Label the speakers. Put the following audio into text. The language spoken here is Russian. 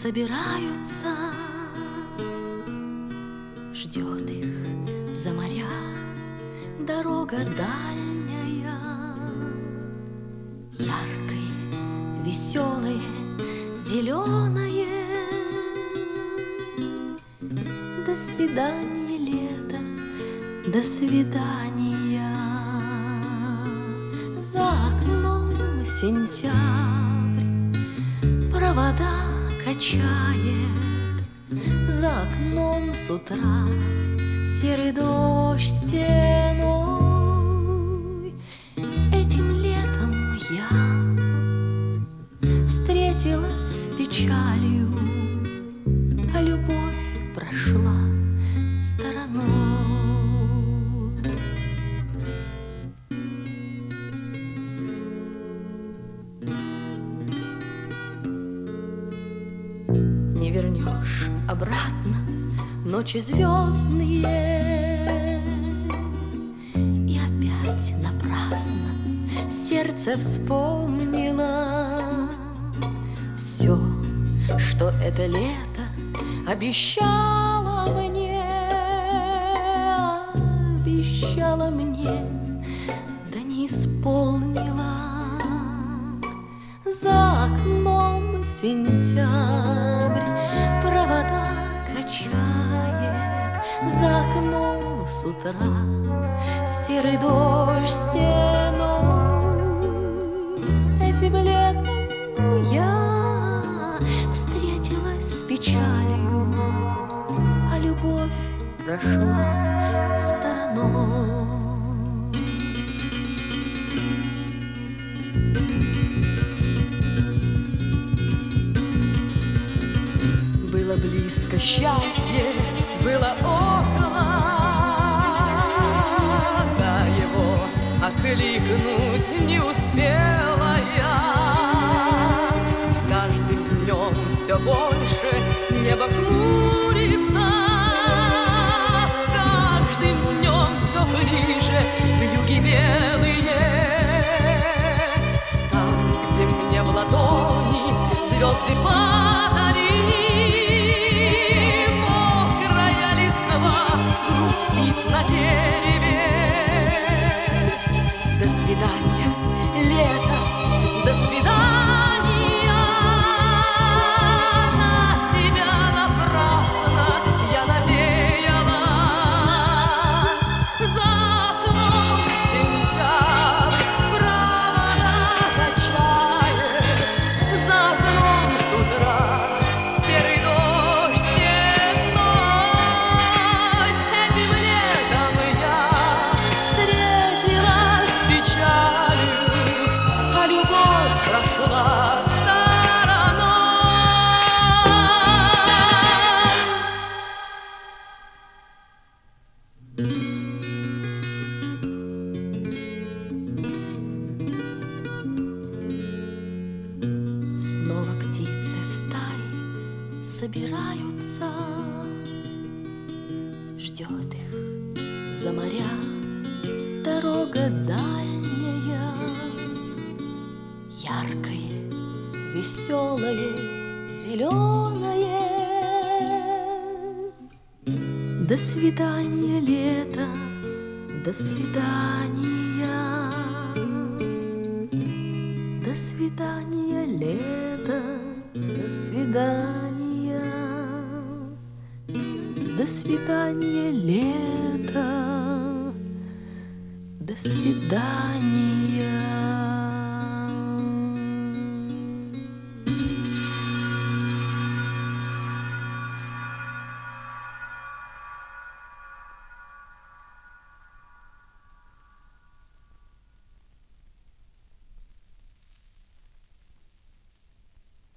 Speaker 1: собираются, ждет их за моря дорога дальняя, яркое, веселое, зеленое. До свидания, лето, до свидания. За окном сентябрь провода качает, за окном с утра серый дождь стеной. Этим летом я встретилась с печалью, а любовь прошла стороной. Не вернешь обратно ночи звездные, и опять напрасно сердце вспомнило все, что это лето обещало мне, да не исполнила. За окном сентябрь провода качает, за окном с утра серый дождь стеной. Этим летом я встретилась с печалью, а любовь прошла стороной. Было близко счастье, было около, да его окликнуть не успела я. С каждым днем все больше небо хмурится, с каждым днем все ближе вьюги белые. Там, где мне в ладони звезды падали, грустит на дереве. До свидания, лето, до свидания. На тебя напрасно я надеялась. За окном сентябрь провода качает, за окном с утра серый дождь стеной. Этим летом я встретилась с печалью, а любовь прошла стороной. Снова птицы в стае собираются, ждет их за моря дорога дальняя, яркое, веселое, зеленое. До свидания, лето, до свидания. До свидания, лето, до свидания. До свидания, лето, до свидания.